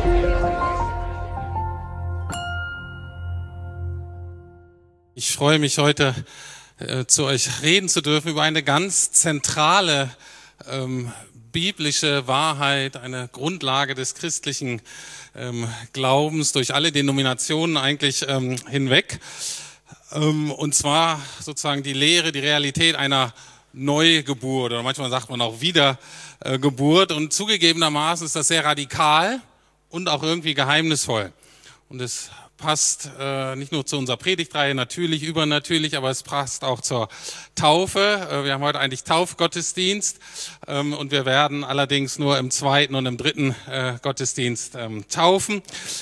Ich freue mich heute zu euch reden zu dürfen über eine ganz zentrale biblische Wahrheit, eine Grundlage des christlichen Glaubens durch alle Denominationen eigentlich hinweg. Und zwar sozusagen die Lehre, die Realität einer Neugeburt oder manchmal sagt man auch Wiedergeburt. Und zugegebenermaßen ist das sehr radikal und auch irgendwie geheimnisvoll. Und es passt nicht nur zu unserer Predigtreihe, natürlich, übernatürlich, aber es passt auch zur Taufe. Wir haben heute eigentlich Taufgottesdienst und wir werden allerdings nur im zweiten und im dritten Gottesdienst taufen.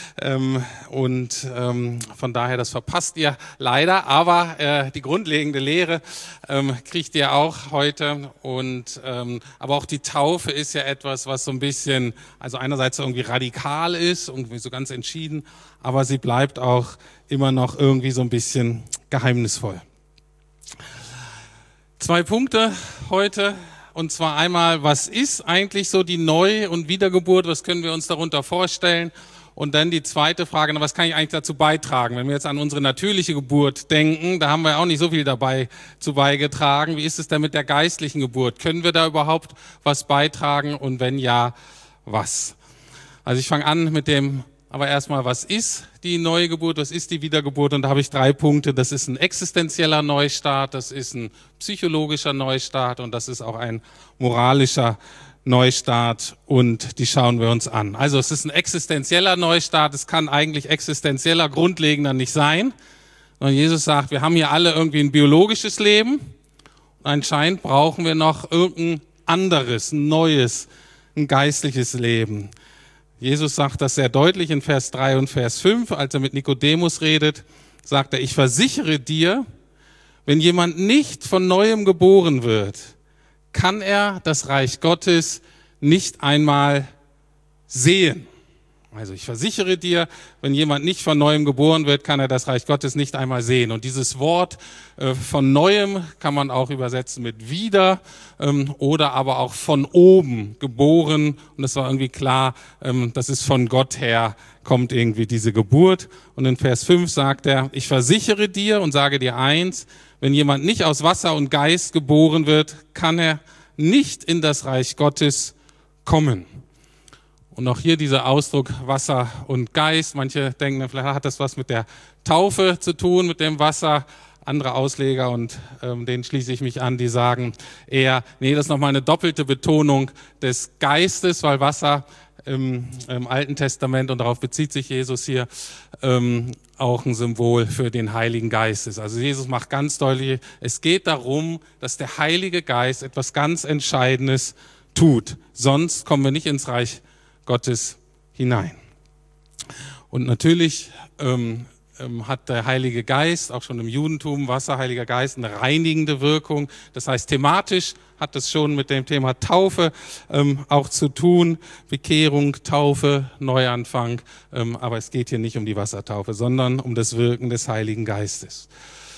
Von daher, das verpasst ihr leider, aber die grundlegende Lehre kriegt ihr auch heute. Aber auch die Taufe ist ja etwas, was so ein bisschen, also einerseits irgendwie radikal ist, irgendwie so ganz entschieden, aber sie bleibt auch immer noch irgendwie so ein bisschen geheimnisvoll. 2 Punkte heute, und zwar einmal, was ist eigentlich so die Neu- und Wiedergeburt, was können wir uns darunter vorstellen? Und dann die zweite Frage, was kann ich eigentlich dazu beitragen? Wenn wir jetzt an unsere natürliche Geburt denken, da haben wir auch nicht so viel dabei zu beigetragen. Wie ist es denn mit der geistlichen Geburt? Können wir da überhaupt was beitragen und wenn ja, was? Also ich fange an mit dem, aber erstmal, was ist die Neugeburt, was ist die Wiedergeburt? Und da habe ich 3 Punkte. Das ist ein existenzieller Neustart, das ist ein psychologischer Neustart und das ist auch ein moralischer Neustart und die schauen wir uns an. Also es ist ein existenzieller Neustart, es kann eigentlich existenzieller, grundlegender nicht sein. Und Jesus sagt, wir haben hier alle irgendwie ein biologisches Leben und anscheinend brauchen wir noch irgendein anderes, ein neues, ein geistliches Leben. Jesus sagt das sehr deutlich in Vers 3 und Vers 5, als er mit Nikodemus redet, sagt er, ich versichere dir, wenn jemand nicht von Neuem geboren wird, kann er das Reich Gottes nicht einmal sehen. Also ich versichere dir, wenn jemand nicht von Neuem geboren wird, kann er das Reich Gottes nicht einmal sehen. Und dieses Wort von Neuem kann man auch übersetzen mit wieder oder aber auch von oben geboren. Und das war irgendwie klar, das ist von Gott her, kommt irgendwie diese Geburt. Und in Vers 5 sagt er, ich versichere dir und sage dir eins, wenn jemand nicht aus Wasser und Geist geboren wird, kann er nicht in das Reich Gottes kommen. Und auch hier dieser Ausdruck Wasser und Geist. Manche denken, vielleicht hat das was mit der Taufe zu tun, mit dem Wasser. Andere Ausleger, und denen schließe ich mich an, die sagen eher, nee, das ist nochmal eine doppelte Betonung des Geistes, weil Wasser im Alten Testament, und darauf bezieht sich Jesus hier, auch ein Symbol für den Heiligen Geist ist. Also Jesus macht ganz deutlich, es geht darum, dass der Heilige Geist etwas ganz Entscheidendes tut. Sonst kommen wir nicht ins Reich Gottes hinein. Und natürlich hat der Heilige Geist, auch schon im Judentum, Wasser, Heiliger Geist, eine reinigende Wirkung. Das heißt, thematisch hat es schon mit dem Thema Taufe auch zu tun. Bekehrung, Taufe, Neuanfang. Aber es geht hier nicht um die Wassertaufe, sondern um das Wirken des Heiligen Geistes.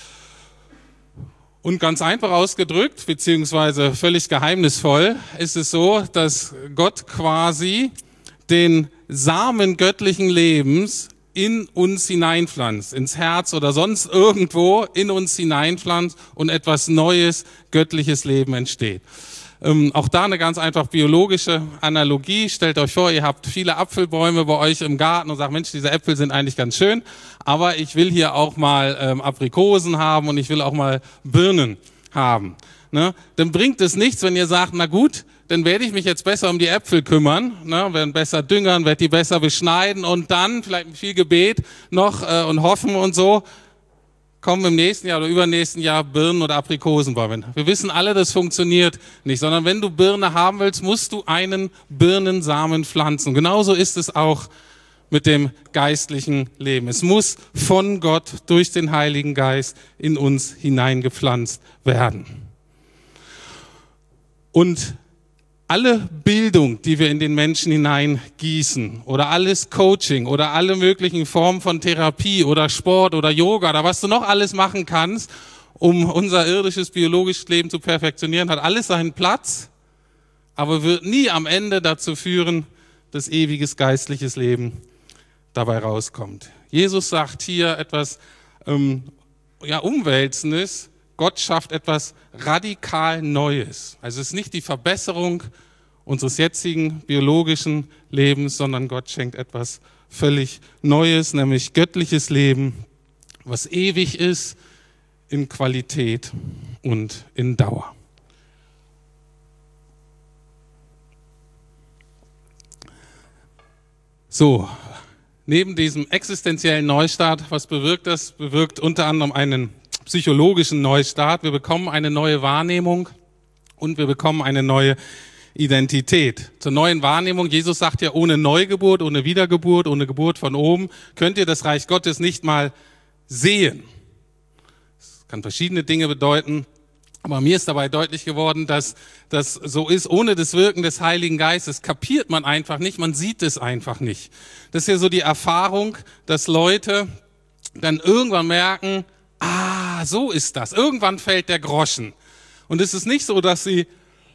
Und ganz einfach ausgedrückt, beziehungsweise völlig geheimnisvoll, ist es so, dass Gott quasi den Samen göttlichen Lebens in uns hineinpflanzt, ins Herz oder sonst irgendwo in uns hineinpflanzt und etwas Neues, göttliches Leben entsteht. Auch da eine ganz einfach biologische Analogie. Stellt euch vor, ihr habt viele Apfelbäume bei euch im Garten und sagt, Mensch, diese Äpfel sind eigentlich ganz schön, aber ich will hier auch mal Aprikosen haben und ich will auch mal Birnen haben. Ne? Dann bringt es nichts, wenn ihr sagt, na gut, dann werde ich mich jetzt besser um die Äpfel kümmern, ne, werden besser düngern, werde die besser beschneiden und dann vielleicht mit viel Gebet noch und hoffen und so, kommen im nächsten Jahr oder übernächsten Jahr Birnen oder Aprikosenbäume. Wir wissen alle, das funktioniert nicht, sondern wenn du Birne haben willst, musst du einen Birnensamen pflanzen. Und genauso ist es auch mit dem geistlichen Leben. Es muss von Gott durch den Heiligen Geist in uns hineingepflanzt werden. Und alle Bildung, die wir in den Menschen hineingießen oder alles Coaching oder alle möglichen Formen von Therapie oder Sport oder Yoga oder was du noch alles machen kannst, um unser irdisches, biologisches Leben zu perfektionieren, hat alles seinen Platz, aber wird nie am Ende dazu führen, das ewiges geistliches Leben dabei rauskommt. Jesus sagt hier etwas Umwälzendes. Gott schafft etwas radikal Neues. Also es ist nicht die Verbesserung unseres jetzigen biologischen Lebens, sondern Gott schenkt etwas völlig Neues, nämlich göttliches Leben, was ewig ist in Qualität und in Dauer. So, neben diesem existenziellen Neustart, was bewirkt das? Bewirkt unter anderem einen psychologischen Neustart. Wir bekommen eine neue Wahrnehmung und wir bekommen eine neue Identität. Zur neuen Wahrnehmung, Jesus sagt ja, ohne Neugeburt, ohne Wiedergeburt, ohne Geburt von oben, könnt ihr das Reich Gottes nicht mal sehen. Das kann verschiedene Dinge bedeuten, aber mir ist dabei deutlich geworden, dass das so ist, ohne das Wirken des Heiligen Geistes kapiert man einfach nicht, man sieht es einfach nicht. Das ist ja so die Erfahrung, dass Leute dann irgendwann merken, so ist das. Irgendwann fällt der Groschen. Und es ist nicht so, dass sie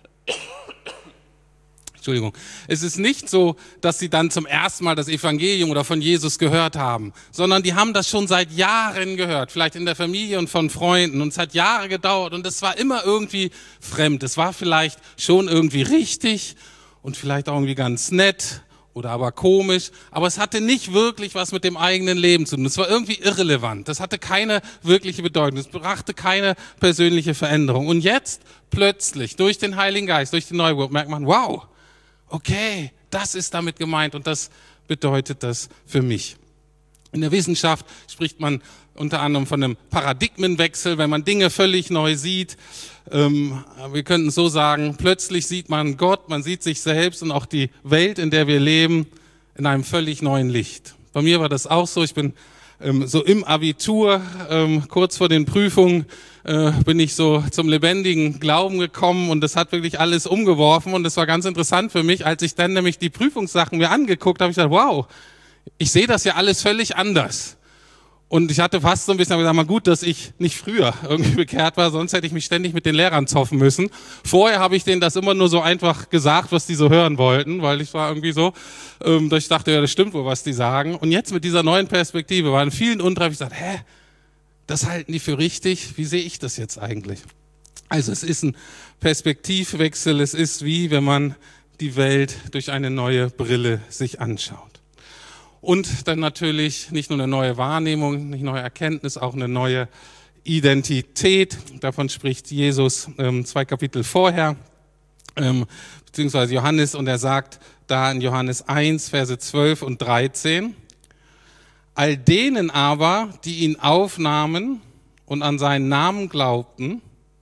es ist nicht so, dass sie dann zum ersten Mal das Evangelium oder von Jesus gehört haben, sondern die haben das schon seit Jahren gehört, vielleicht in der Familie und von Freunden, und es hat Jahre gedauert und es war immer irgendwie fremd. Es war vielleicht schon irgendwie richtig und vielleicht auch irgendwie ganz nett oder aber komisch, aber es hatte nicht wirklich was mit dem eigenen Leben zu tun. Es war irgendwie irrelevant. Das hatte keine wirkliche Bedeutung. Es brachte keine persönliche Veränderung. Und jetzt plötzlich durch den Heiligen Geist, durch die Neugeburt merkt man, wow, okay, das ist damit gemeint und das bedeutet das für mich. In der Wissenschaft spricht man unter anderem von einem Paradigmenwechsel, wenn man Dinge völlig neu sieht. Wir könnten so sagen, plötzlich sieht man Gott, man sieht sich selbst und auch die Welt, in der wir leben, in einem völlig neuen Licht. Bei mir war das auch so. Ich bin so im Abitur, kurz vor den Prüfungen, bin ich so zum lebendigen Glauben gekommen und das hat wirklich alles umgeworfen und das war ganz interessant für mich, als ich dann nämlich die Prüfungssachen mir angeguckt habe, ich dachte, wow, ich sehe das ja alles völlig anders. Und ich hatte fast so ein bisschen gesagt, mal gut, dass ich nicht früher irgendwie bekehrt war, sonst hätte ich mich ständig mit den Lehrern zoffen müssen. Vorher habe ich denen das immer nur so einfach gesagt, was die so hören wollten, weil ich war irgendwie so, dass ich dachte, ja, das stimmt wohl, was die sagen. Und jetzt mit dieser neuen Perspektive war in vielen Unreif, ich sagte, das halten die für richtig, wie sehe ich das jetzt eigentlich? Also es ist ein Perspektivwechsel, es ist wie, wenn man die Welt durch eine neue Brille sich anschaut. Und dann natürlich nicht nur eine neue Wahrnehmung, nicht neue Erkenntnis, auch eine neue Identität. Davon spricht Jesus 2 Kapitel vorher, beziehungsweise Johannes, und er sagt da in Johannes 1, Verse 12 und 13, all denen aber, die ihn aufnahmen und an seinen Namen glaubten,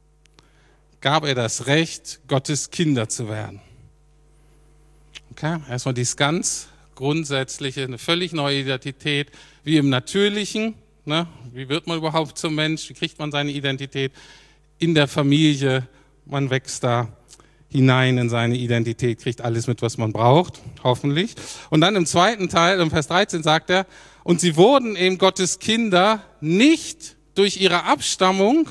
gab er das Recht, Gottes Kinder zu werden. Okay, erstmal dies ganz grundsätzliche, eine völlig neue Identität, wie im Natürlichen, ne? Wie wird man überhaupt zum Mensch, wie kriegt man seine Identität in der Familie, man wächst da hinein in seine Identität, kriegt alles mit, was man braucht, hoffentlich. Und dann im zweiten Teil, im Vers 13 sagt er, und sie wurden eben Gottes Kinder nicht durch ihre Abstammung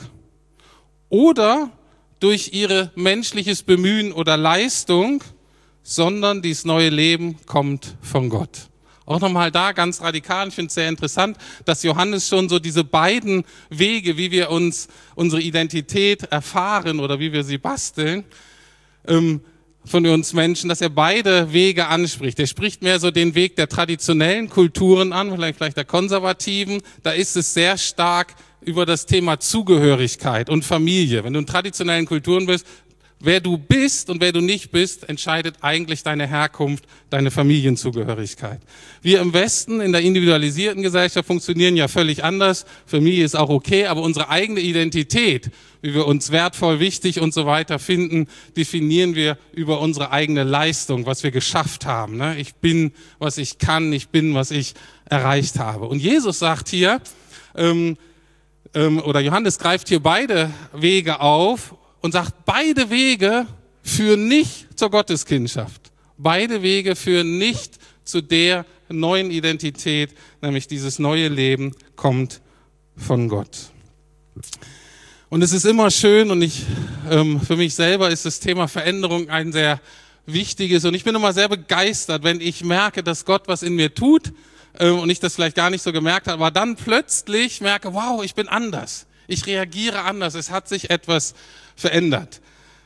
oder durch ihr menschliches Bemühen oder Leistung, sondern dieses neue Leben kommt von Gott. Auch nochmal da ganz radikal, ich finde es sehr interessant, dass Johannes schon so diese beiden Wege, wie wir uns unsere Identität erfahren oder wie wir sie basteln, von uns Menschen, dass er beide Wege anspricht. Er spricht mehr so den Weg der traditionellen Kulturen an, vielleicht der konservativen. Da ist es sehr stark über das Thema Zugehörigkeit und Familie. Wenn du in traditionellen Kulturen bist, wer du bist und wer du nicht bist, entscheidet eigentlich deine Herkunft, deine Familienzugehörigkeit. Wir im Westen, in der individualisierten Gesellschaft, funktionieren ja völlig anders. Familie ist auch okay, aber unsere eigene Identität, wie wir uns wertvoll, wichtig und so weiter finden, definieren wir über unsere eigene Leistung, was wir geschafft haben. Ne? Ich bin, was ich kann, ich bin, was ich erreicht habe. Und Jesus sagt hier, oder Johannes greift hier beide Wege auf und sagt, beide Wege führen nicht zur Gotteskindschaft. Beide Wege führen nicht zu der neuen Identität, nämlich dieses neue Leben kommt von Gott. Und es ist immer schön und für mich selber ist das Thema Veränderung ein sehr wichtig ist. Und ich bin immer sehr begeistert, wenn ich merke, dass Gott was in mir tut und ich das vielleicht gar nicht so gemerkt habe, aber dann plötzlich merke, wow, ich bin anders. Ich reagiere anders. Es hat sich etwas verändert.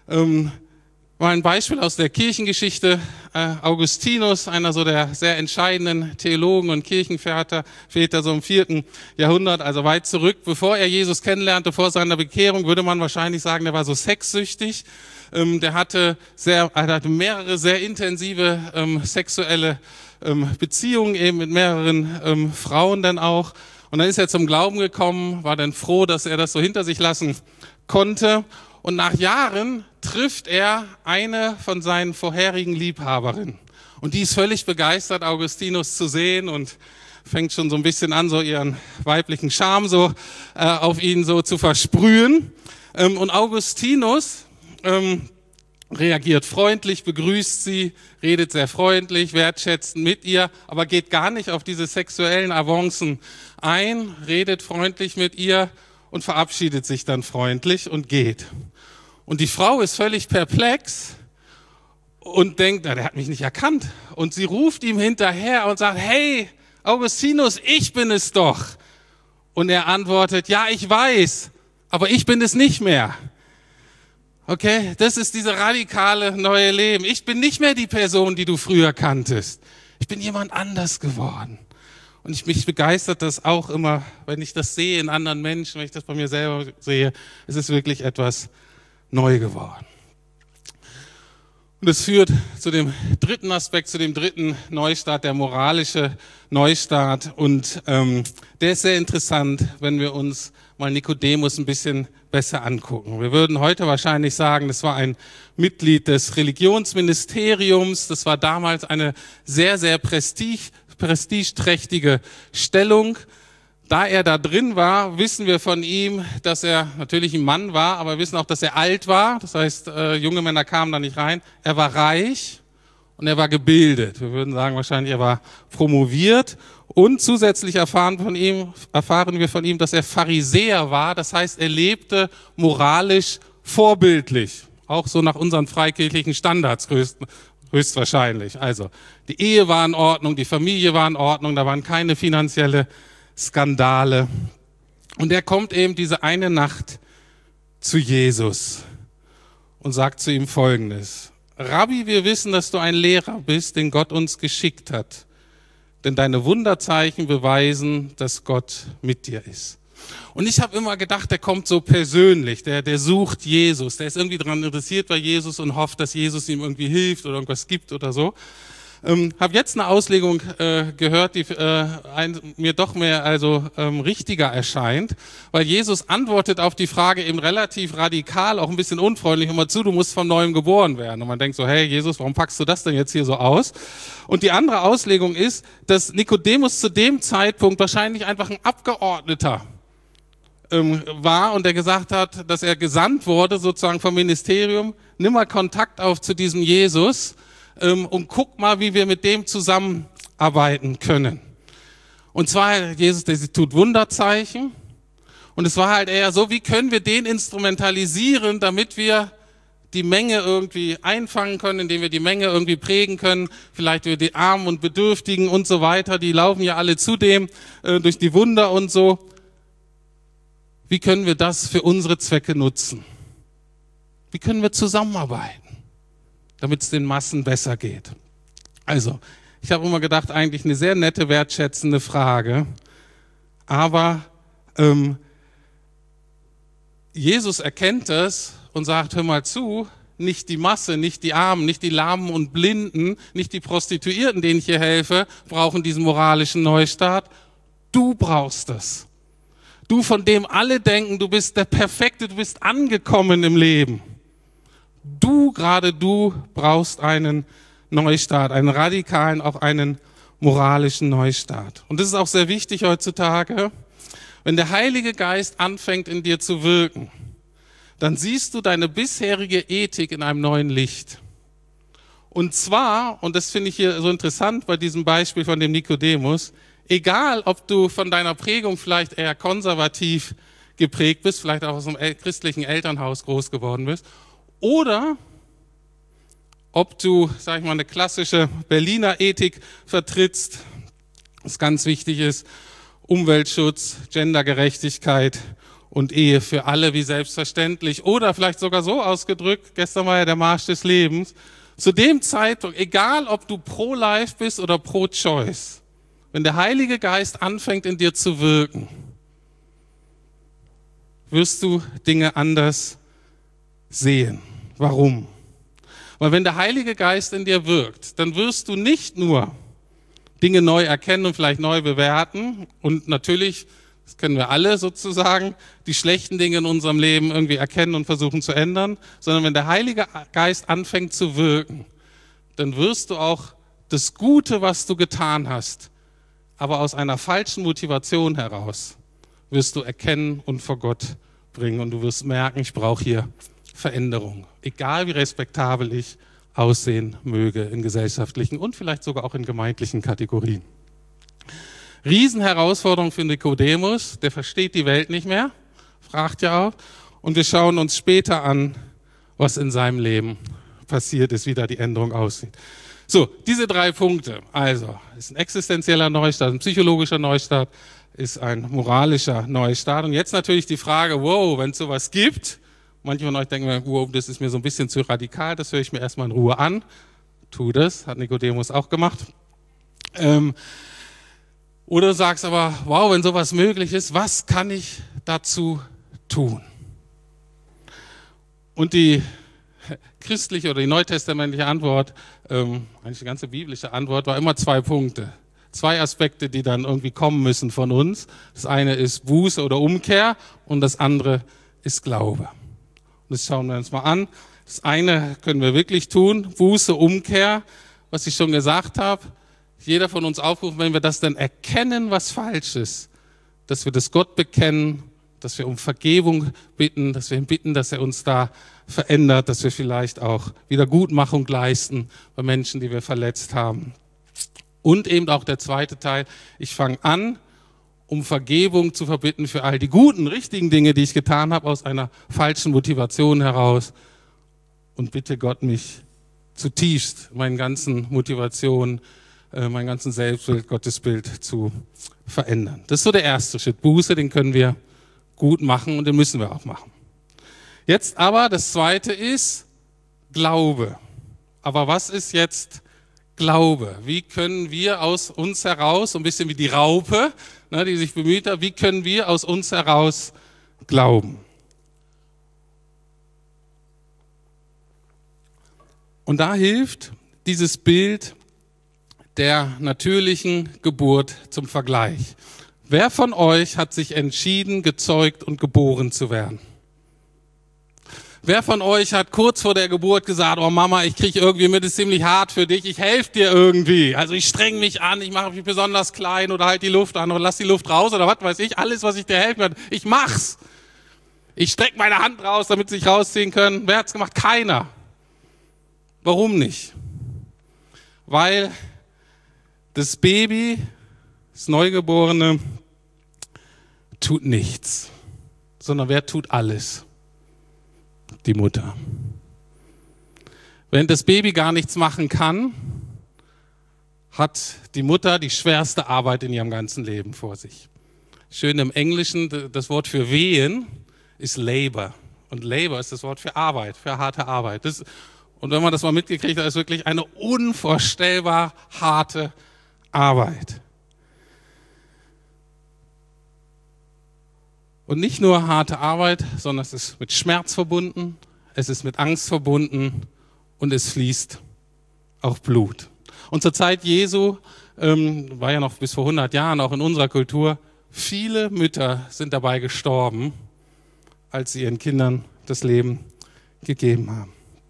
Mal ein Beispiel aus der Kirchengeschichte. Augustinus, einer so der sehr entscheidenden Theologen und Kirchenväter so im 4. Jahrhundert, also weit zurück. Bevor er Jesus kennenlernte, vor seiner Bekehrung, würde man wahrscheinlich sagen, der war so sexsüchtig. Der hatte mehrere sehr intensive sexuelle Beziehungen eben mit mehreren Frauen dann auch. Und dann ist er zum Glauben gekommen, war dann froh, dass er das so hinter sich lassen konnte. Und nach Jahren trifft er eine von seinen vorherigen Liebhaberinnen. Und die ist völlig begeistert, Augustinus zu sehen und fängt schon so ein bisschen an, so ihren weiblichen Charme so auf ihn so zu versprühen. Und Augustinus reagiert freundlich, begrüßt sie, redet sehr freundlich, wertschätzend mit ihr, aber geht gar nicht auf diese sexuellen Avancen ein, redet freundlich mit ihr und verabschiedet sich dann freundlich und geht. Und die Frau ist völlig perplex und denkt, der hat mich nicht erkannt. Und sie ruft ihm hinterher und sagt, hey, Augustinus, ich bin es doch. Und er antwortet, ja, ich weiß, aber ich bin es nicht mehr. Okay, das ist diese radikale neue Leben. Ich bin nicht mehr die Person, die du früher kanntest. Ich bin jemand anders geworden. Und mich begeistert das auch immer, wenn ich das sehe in anderen Menschen, wenn ich das bei mir selber sehe. Es ist wirklich etwas neu geworden. Und es führt zu dem dritten Aspekt, zu dem dritten Neustart, der moralische Neustart. Und der ist sehr interessant, wenn wir uns mal Nikodemus ein bisschen besser angucken. Wir würden heute wahrscheinlich sagen, das war ein Mitglied des Religionsministeriums. Das war damals eine sehr, sehr prestigeträchtige Stellung. Da er da drin war, wissen wir von ihm, dass er natürlich ein Mann war, aber wir wissen auch, dass er alt war. Das heißt, junge Männer kamen da nicht rein. Er war reich und er war gebildet. Wir würden sagen wahrscheinlich, er war promoviert. Und zusätzlich erfahren wir von ihm, dass er Pharisäer war. Das heißt, er lebte moralisch vorbildlich. Auch so nach unseren freikirchlichen Standards höchstwahrscheinlich. Also, die Ehe war in Ordnung, die Familie war in Ordnung, da waren keine finanzielle Skandale. Und er kommt eben diese eine Nacht zu Jesus und sagt zu ihm Folgendes. Rabbi, wir wissen, dass du ein Lehrer bist, den Gott uns geschickt hat. Denn deine Wunderzeichen beweisen, dass Gott mit dir ist. Und ich habe immer gedacht, der kommt so persönlich, der sucht Jesus, der ist irgendwie daran interessiert bei Jesus und hofft, dass Jesus ihm irgendwie hilft oder irgendwas gibt oder so. Habe jetzt eine Auslegung gehört, die mir doch mehr richtiger erscheint, weil Jesus antwortet auf die Frage eben relativ radikal, auch ein bisschen unfreundlich, immer zu, du musst von Neuem geboren werden. Und man denkt so, hey Jesus, warum packst du das denn jetzt hier so aus? Und die andere Auslegung ist, dass Nikodemus zu dem Zeitpunkt wahrscheinlich einfach ein Abgeordneter war und der gesagt hat, dass er gesandt wurde sozusagen vom Ministerium, nimm mal Kontakt auf zu diesem Jesus, und guck mal, wie wir mit dem zusammenarbeiten können. Und zwar, Jesus, der tut Wunderzeichen. Und es war halt eher so, wie können wir den instrumentalisieren, damit wir die Menge irgendwie einfangen können, indem wir die Menge irgendwie prägen können. Vielleicht wir die Armen und Bedürftigen und so weiter, die laufen ja alle zu dem durch die Wunder und so. Wie können wir das für unsere Zwecke nutzen? Wie können wir zusammenarbeiten, damit es den Massen besser geht? Also, ich habe immer gedacht, eigentlich eine sehr nette, wertschätzende Frage. Aber Jesus erkennt es und sagt, hör mal zu, nicht die Masse, nicht die Armen, nicht die Lahmen und Blinden, nicht die Prostituierten, denen ich hier helfe, brauchen diesen moralischen Neustart. Du brauchst es. Du, von dem alle denken, du bist der Perfekte, du bist angekommen im Leben. Gerade du brauchst einen Neustart, einen radikalen, auch einen moralischen Neustart. Und das ist auch sehr wichtig heutzutage. Wenn der Heilige Geist anfängt in dir zu wirken, dann siehst du deine bisherige Ethik in einem neuen Licht. Und zwar, und das finde ich hier so interessant bei diesem Beispiel von dem Nikodemus, egal ob du von deiner Prägung vielleicht eher konservativ geprägt bist, vielleicht auch aus einem christlichen Elternhaus groß geworden bist, oder ob du, sag ich mal, eine klassische Berliner Ethik vertrittst, was ganz wichtig ist, Umweltschutz, Gendergerechtigkeit und Ehe für alle wie selbstverständlich oder vielleicht sogar so ausgedrückt, gestern war ja der Marsch des Lebens, zu dem Zeitpunkt, egal ob du pro-life bist oder pro-choice, wenn der Heilige Geist anfängt in dir zu wirken, wirst du Dinge anders sehen. Warum? Weil wenn der Heilige Geist in dir wirkt, dann wirst du nicht nur Dinge neu erkennen und vielleicht neu bewerten und natürlich, das kennen wir alle sozusagen, die schlechten Dinge in unserem Leben irgendwie erkennen und versuchen zu ändern, sondern wenn der Heilige Geist anfängt zu wirken, dann wirst du auch das Gute, was du getan hast, aber aus einer falschen Motivation heraus, wirst du erkennen und vor Gott bringen und du wirst merken, ich brauche hier Veränderung, egal wie respektabel ich aussehen möge in gesellschaftlichen und vielleicht sogar auch in gemeindlichen Kategorien. Riesenherausforderung für Nikodemus, der versteht die Welt nicht mehr, fragt ja auch, und wir schauen uns später an, was in seinem Leben passiert ist, wie da die Änderung aussieht. So, diese 3 Punkte, also ist ein existenzieller Neustart, ein psychologischer Neustart, ist ein moralischer Neustart und jetzt natürlich die Frage, wow, wenn es sowas gibt, manche von euch denken mir, wow, das ist mir so ein bisschen zu radikal, das höre ich mir erstmal in Ruhe an. Tu das, hat Nikodemus auch gemacht. Oder du sagst aber, wow, wenn sowas möglich ist, was kann ich dazu tun? Und die christliche oder die neutestamentliche Antwort, eigentlich die ganze biblische Antwort, war immer 2 Punkte. 2 Aspekte, die dann irgendwie kommen müssen von uns. Das eine ist Buße oder Umkehr und das andere ist Glaube. Und das schauen wir uns mal an. Das eine können wir wirklich tun, Buße, Umkehr, was ich schon gesagt habe. Jeder von uns aufruft, wenn wir das dann erkennen, was falsch ist, dass wir das Gott bekennen, dass wir um Vergebung bitten, dass wir ihn bitten, dass er uns da verändert, dass wir vielleicht auch Wiedergutmachung leisten bei Menschen, die wir verletzt haben. Und eben auch der zweite Teil, ich fange an, um Vergebung zu verbitten für all die guten, richtigen Dinge, die ich getan habe, aus einer falschen Motivation heraus und bitte Gott, mich zutiefst, meinen ganzen Motivationen, meinen ganzen Selbstbild, Gottesbild zu verändern. Das ist so der erste Schritt. Buße, den können wir gut machen und den müssen wir auch machen. Jetzt aber, das zweite ist Glaube. Aber was ist jetzt Glaube? Wie können wir aus uns heraus, so ein bisschen wie die Raupe, ne, die sich bemüht hat, wie können wir aus uns heraus glauben? Und da hilft dieses Bild der natürlichen Geburt zum Vergleich. Wer von euch hat sich entschieden, gezeugt und geboren zu werden? Wer von euch hat kurz vor der Geburt gesagt, oh Mama, ich kriege irgendwie mit, ist ziemlich hart für dich, ich helfe dir irgendwie. Also ich streng mich an, ich mache mich besonders klein oder halt die Luft an oder lass die Luft raus oder was weiß ich, alles, was ich dir helfen kann, ich mach's. Ich strecke meine Hand raus, damit sie sich rausziehen können. Wer hat's gemacht? Keiner. Warum nicht? Weil das Baby, das Neugeborene, tut nichts, sondern wer tut alles? Die Mutter. Wenn das Baby gar nichts machen kann, hat die Mutter die schwerste Arbeit in ihrem ganzen Leben vor sich. Schön im Englischen, das Wort für wehen ist Labor. Und Labor ist das Wort für Arbeit, für harte Arbeit. Und wenn man das mal mitgekriegt hat, ist wirklich eine unvorstellbar harte Arbeit. Und nicht nur harte Arbeit, sondern es ist mit Schmerz verbunden, es ist mit Angst verbunden und es fließt auch Blut. Und zur Zeit Jesu, war ja noch bis vor 100 Jahren auch in unserer Kultur, viele Mütter sind dabei gestorben, als sie ihren Kindern das Leben gegeben haben.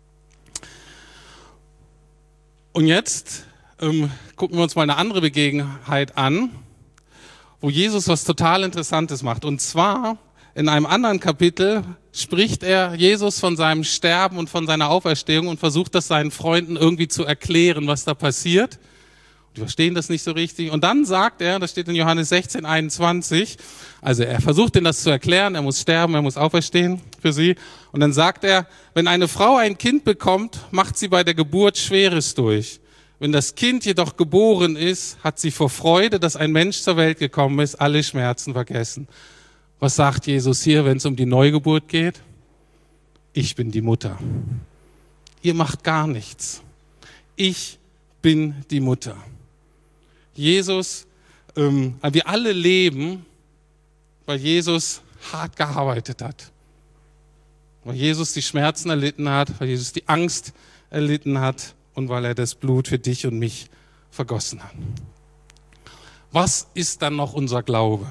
Und jetzt gucken wir uns mal eine andere Begebenheit an, wo Jesus was total Interessantes macht. Und zwar in einem anderen Kapitel spricht Jesus von seinem Sterben und von seiner Auferstehung und versucht das seinen Freunden irgendwie zu erklären, was da passiert. Die verstehen das nicht so richtig. Und dann sagt er, das steht in Johannes 16, 21, also er versucht ihnen das zu erklären, er muss sterben, er muss auferstehen für sie. Und dann sagt er, wenn eine Frau ein Kind bekommt, macht sie bei der Geburt Schweres durch. Wenn das Kind jedoch geboren ist, hat sie vor Freude, dass ein Mensch zur Welt gekommen ist, alle Schmerzen vergessen. Was sagt Jesus hier, wenn es um die Neugeburt geht? Ich bin die Mutter. Ihr macht gar nichts. Ich bin die Mutter. Jesus, wir alle leben, weil Jesus hart gearbeitet hat. Weil Jesus die Schmerzen erlitten hat, weil Jesus die Angst erlitten hat und weil er das Blut für dich und mich vergossen hat. Was ist dann noch unser Glaube?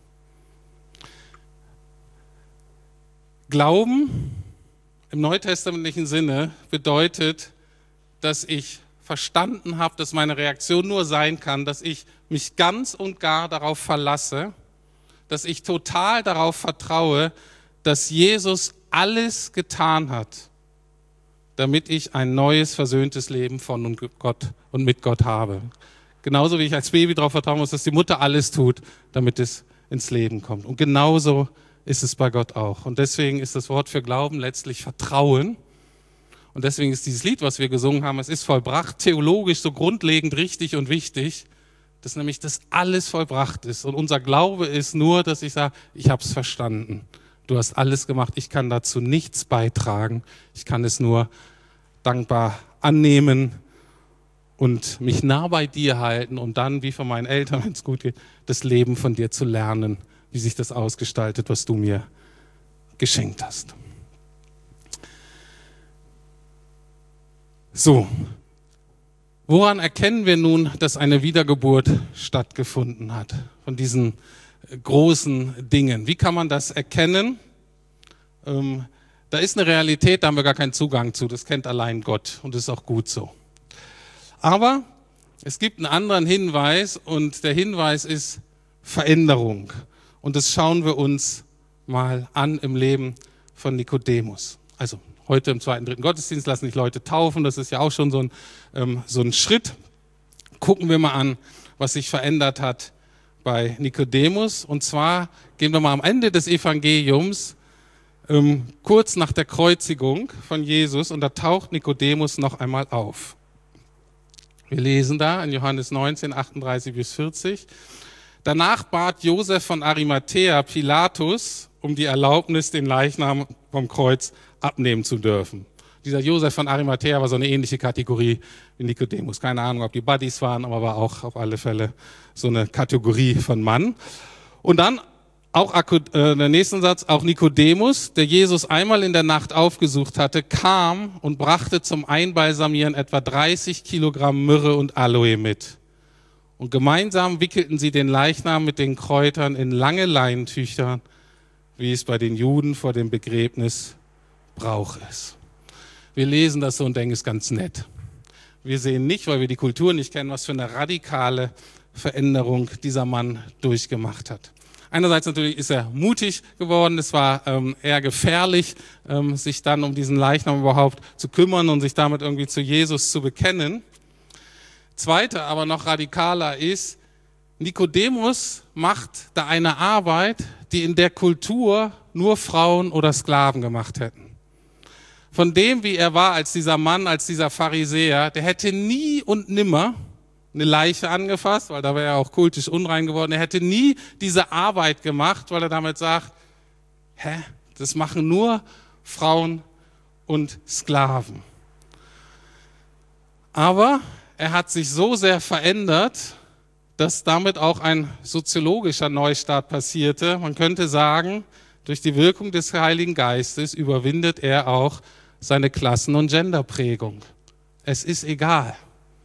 Glauben im neutestamentlichen Sinne bedeutet, dass ich verstanden habe, dass meine Reaktion nur sein kann, dass ich mich ganz und gar darauf verlasse, dass ich total darauf vertraue, dass Jesus alles getan hat, damit ich ein neues, versöhntes Leben von und Gott und mit Gott habe. Genauso wie ich als Baby darauf vertrauen muss, dass die Mutter alles tut, damit es ins Leben kommt. Und genauso ist es bei Gott auch. Und deswegen ist das Wort für Glauben letztlich Vertrauen. Und deswegen ist dieses Lied, was wir gesungen haben, es ist vollbracht, theologisch so grundlegend richtig und wichtig, dass nämlich das alles vollbracht ist. Und unser Glaube ist nur, dass ich sage, ich habe es verstanden. Du hast alles gemacht, ich kann dazu nichts beitragen. Ich kann es nur dankbar annehmen und mich nah bei dir halten und dann, wie von meinen Eltern, wenn es gut geht, das Leben von dir zu lernen, wie sich das ausgestaltet, was du mir geschenkt hast. So, woran erkennen wir nun, dass eine Wiedergeburt stattgefunden hat? Von diesen großen Dingen. Wie kann man das erkennen? Da ist eine Realität, da haben wir gar keinen Zugang zu. Das kennt allein Gott und das ist auch gut so. Aber es gibt einen anderen Hinweis und der Hinweis ist Veränderung. Und das schauen wir uns mal an im Leben von Nikodemus. Also heute im 2., 3. Gottesdienst lassen sich Leute taufen. Das ist ja auch schon so ein Schritt. Gucken wir mal an, was sich verändert hat bei Nikodemus. Und zwar gehen wir mal am Ende des Evangeliums, kurz nach der Kreuzigung von Jesus. Und da taucht Nikodemus noch einmal auf. Wir lesen da in Johannes 19, 38 bis 40. Danach bat Josef von Arimathäa Pilatus um die Erlaubnis, den Leichnam vom Kreuz abnehmen zu dürfen. Dieser Josef von Arimathäa war so eine ähnliche Kategorie wie Nikodemus. Keine Ahnung, ob die Buddies waren, aber war auch auf alle Fälle so eine Kategorie von Mann. Und dann auch der nächste Satz, auch Nikodemus, der Jesus einmal in der Nacht aufgesucht hatte, kam und brachte zum Einbalsamieren etwa 30 Kilogramm Myrrhe und Aloe mit. Und gemeinsam wickelten sie den Leichnam mit den Kräutern in lange Leinentücher, wie es bei den Juden vor dem Begräbnis Brauch ist. Wir lesen das so und denken, es ist ganz nett. Wir sehen nicht, weil wir die Kultur nicht kennen, was für eine radikale Veränderung dieser Mann durchgemacht hat. Einerseits natürlich ist er mutig geworden, es war eher gefährlich, sich dann um diesen Leichnam überhaupt zu kümmern und sich damit irgendwie zu Jesus zu bekennen. Zweite, aber noch radikaler ist, Nikodemus macht da eine Arbeit, die in der Kultur nur Frauen oder Sklaven gemacht hätten. Von dem, wie er war als dieser Mann, als dieser Pharisäer, der hätte nie und nimmer eine Leiche angefasst, weil da wäre er auch kultisch unrein geworden. Er hätte nie diese Arbeit gemacht, weil er damit sagt, das machen nur Frauen und Sklaven. Aber er hat sich so sehr verändert, dass damit auch ein soziologischer Neustart passierte. Man könnte sagen, durch die Wirkung des Heiligen Geistes überwindet er auch seine Klassen- und Genderprägung. Es ist egal.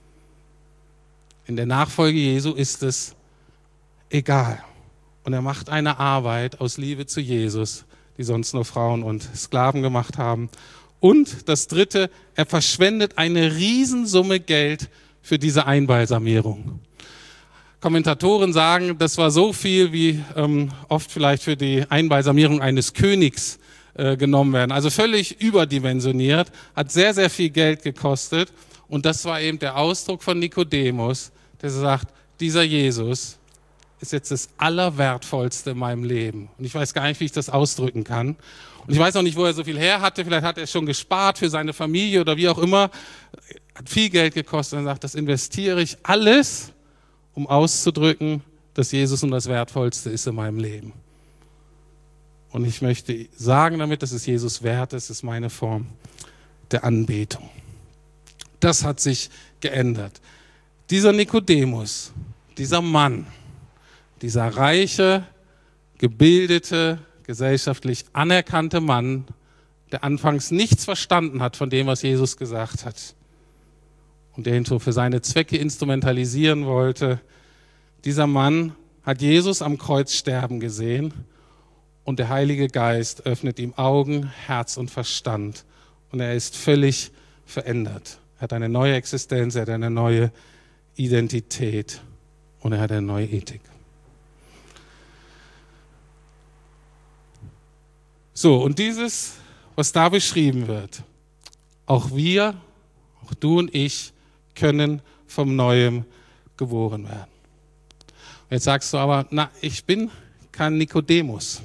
In der Nachfolge Jesu ist es egal. Und er macht eine Arbeit aus Liebe zu Jesus, die sonst nur Frauen und Sklaven gemacht haben. Und das Dritte, er verschwendet eine Riesensumme Geld für diese Einbalsamierung. Kommentatoren sagen, das war so viel, wie oft vielleicht für die Einbalsamierung eines Königs genommen werden. Also völlig überdimensioniert, hat sehr, sehr viel Geld gekostet. Und das war eben der Ausdruck von Nikodemus, der sagt, dieser Jesus ist jetzt das Allerwertvollste in meinem Leben. Und ich weiß gar nicht, wie ich das ausdrücken kann. Und ich weiß auch nicht, wo er so viel her hatte. Vielleicht hat er schon gespart für seine Familie oder wie auch immer. Hat viel Geld gekostet und sagt, das investiere ich alles, um auszudrücken, dass Jesus nun das Wertvollste ist in meinem Leben. Und ich möchte sagen damit, dass es Jesus wert ist, ist meine Form der Anbetung. Das hat sich geändert. Dieser Nikodemus, dieser Mann, dieser reiche, gebildete, gesellschaftlich anerkannte Mann, der anfangs nichts verstanden hat von dem, was Jesus gesagt hat und der ihn so für seine Zwecke instrumentalisieren wollte, dieser Mann hat Jesus am Kreuz sterben gesehen und der Heilige Geist öffnet ihm Augen, Herz und Verstand und er ist völlig verändert. Er hat eine neue Existenz, er hat eine neue Identität und er hat eine neue Ethik. So, und dieses, was da beschrieben wird, auch wir, auch du und ich, können vom Neuem geboren werden. Und jetzt sagst du aber, na, ich bin kein Nikodemus.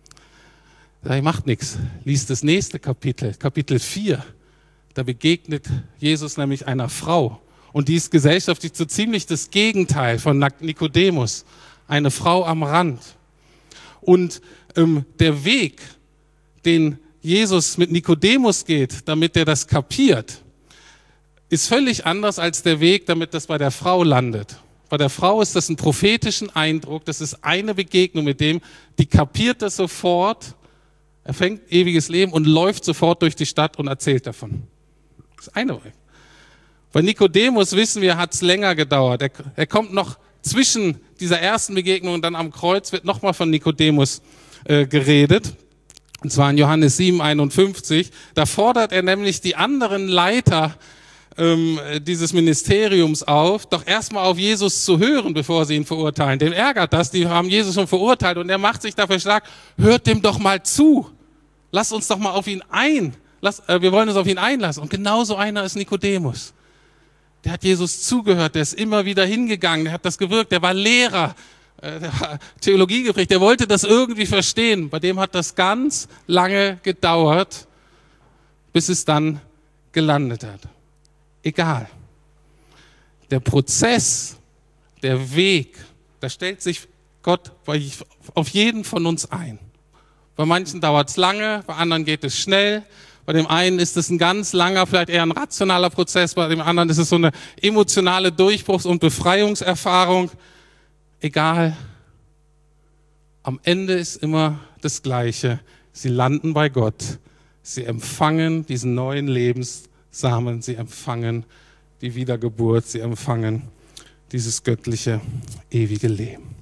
Da macht nichts. Lies das nächste Kapitel, Kapitel 4. Da begegnet Jesus nämlich einer Frau. Und die ist gesellschaftlich so ziemlich das Gegenteil von Nikodemus. Eine Frau am Rand. Und der Weg, den Jesus mit Nikodemus geht, damit er das kapiert, ist völlig anders als der Weg, damit das bei der Frau landet. Bei der Frau ist das ein prophetischen Eindruck, das ist eine Begegnung mit dem, die kapiert das sofort, er fängt ewiges Leben und läuft sofort durch die Stadt und erzählt davon. Das ist eine Weg. Bei Nikodemus wissen wir, hat es länger gedauert. Er kommt noch zwischen dieser ersten Begegnung und dann am Kreuz wird nochmal von Nikodemus geredet. Und zwar in Johannes 7,51. Da fordert er nämlich die anderen Leiter dieses Ministeriums auf, doch erstmal auf Jesus zu hören, bevor sie ihn verurteilen. Dem ärgert das, die haben Jesus schon verurteilt und er macht sich dafür stark, hört dem doch mal zu. Lasst uns doch mal auf ihn ein. Wir wollen uns auf ihn einlassen. Und genauso einer ist Nikodemus. Der hat Jesus zugehört, der ist immer wieder hingegangen, der hat das gewirkt, der war Lehrer, der war Theologie geprägt, der wollte das irgendwie verstehen. Bei dem hat das ganz lange gedauert, bis es dann gelandet hat. Egal. Der Prozess, der Weg, da stellt sich Gott auf jeden von uns ein. Bei manchen dauert es lange, bei anderen geht es schnell. Bei dem einen ist es ein ganz langer, vielleicht eher ein rationaler Prozess, bei dem anderen ist es so eine emotionale Durchbruchs- und Befreiungserfahrung. Egal. Am Ende ist immer das Gleiche. Sie landen bei Gott. Sie empfangen diesen neuen Lebenssamen. Sie empfangen die Wiedergeburt. Sie empfangen dieses göttliche, ewige Leben.